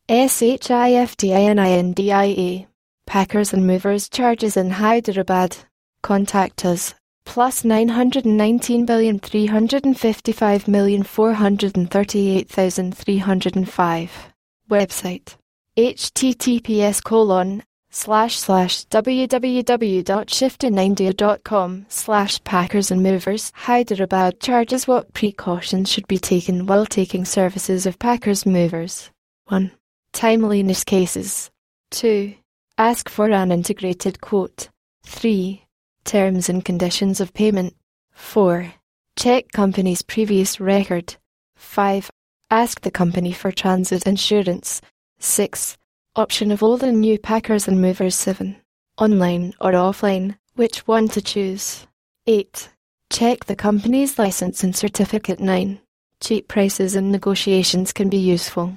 SHIFTININDIA. Packers and Movers charges in Hyderabad. Contact us. Plus 919,355,438,305. Website. https://www.shiftingindia.com/Packers and Movers. Hyderabad charges. What precautions should be taken while taking services of Packers Movers? 1. Timeliness cases. 2. Ask for an integrated quote. 3. Terms and conditions of payment. 4. Check company's previous record. 5. Ask the company for transit insurance. 6. Option of old and new Packers and Movers. 7. Online or offline, which one to choose? 8. Check the company's license and certificate. 9. Cheap prices and negotiations can be useful.